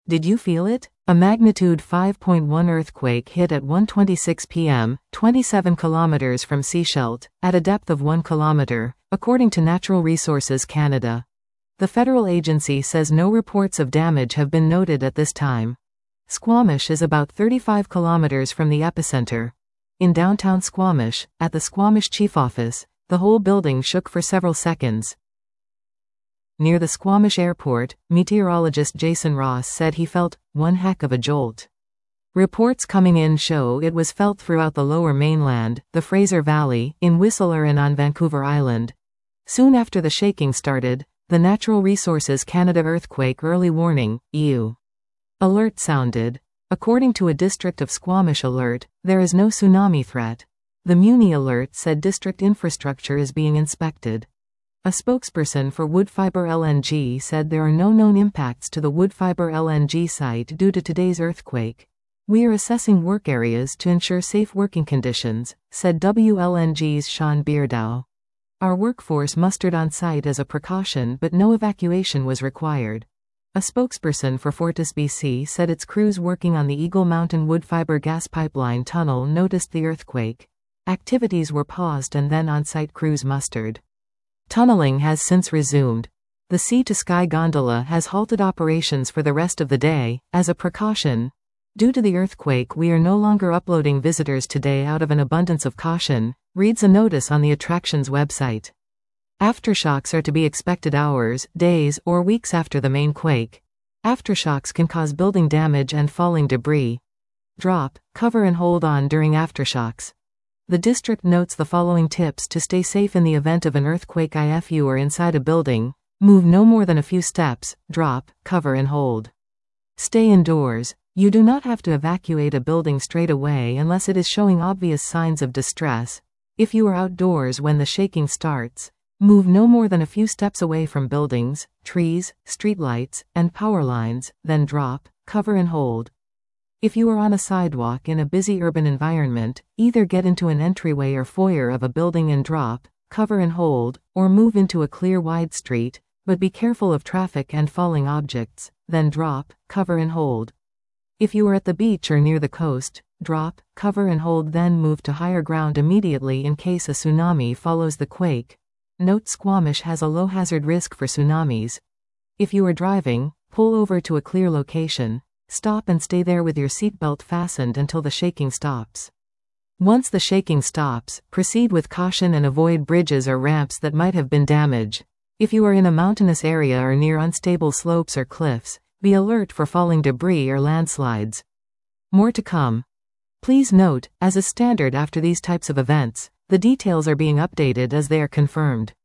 Did you feel it? A magnitude 5.1 earthquake hit at 1:26 p.m., 27 kilometers from Sechelt, at a depth of 1 kilometer, according to Natural Resources Canada. The federal agency says no reports of damage have been noted at this time. Squamish is about 35 kilometers from the epicenter. In downtown Squamish, at the Squamish Chief Office, the whole building shook for several seconds. Near the Squamish Airport, meteorologist Jason Ross said he felt one heck of a jolt. Reports coming in show it was felt throughout the Lower Mainland, the Fraser Valley, in Whistler and on Vancouver Island. Soon after the shaking started, the Natural Resources Canada Earthquake Early Warning (EU) alert sounded. According to a District of Squamish alert, there is no tsunami threat. The Muni alert said district infrastructure is being inspected. A spokesperson for Woodfibre LNG said there are no known impacts to the Woodfibre LNG site due to today's earthquake. We are assessing work areas to ensure safe working conditions, said WLNG's Sean Beardow. Our workforce mustered on site as a precaution, but no evacuation was required. A spokesperson for FortisBC said its crews working on the Eagle Mountain Woodfibre gas pipeline tunnel noticed the earthquake. Activities were paused and then on-site crews mustered. Tunneling has since resumed. The Sea-to-Sky gondola has halted operations for the rest of the day, as a precaution. Due to the earthquake, we are no longer uploading visitors today out of an abundance of caution, reads a notice on the attraction's website. Aftershocks are to be expected hours, days, or weeks after the main quake. Aftershocks can cause building damage and falling debris. Drop, cover and hold on during aftershocks. The district notes the following tips to stay safe in the event of an earthquake. If you are inside a building, move no more than a few steps, drop, cover and hold. Stay indoors. You do not have to evacuate a building straight away unless it is showing obvious signs of distress. If you are outdoors when the shaking starts, move no more than a few steps away from buildings, trees, streetlights, and power lines, then drop, cover and hold. If you are on a sidewalk in a busy urban environment, either get into an entryway or foyer of a building and drop, cover and hold, or move into a clear wide street, but be careful of traffic and falling objects, then drop, cover and hold. If you are at the beach or near the coast, drop, cover and hold, then move to higher ground immediately in case a tsunami follows the quake. Note: Squamish has a low hazard risk for tsunamis. If you are driving, pull over to a clear location. Stop and stay there with your seatbelt fastened until the shaking stops. Once the shaking stops, proceed with caution and avoid bridges or ramps that might have been damaged. If you are in a mountainous area or near unstable slopes or cliffs, be alert for falling debris or landslides. More to come. Please note, as is standard after these types of events, the details are being updated as they are confirmed.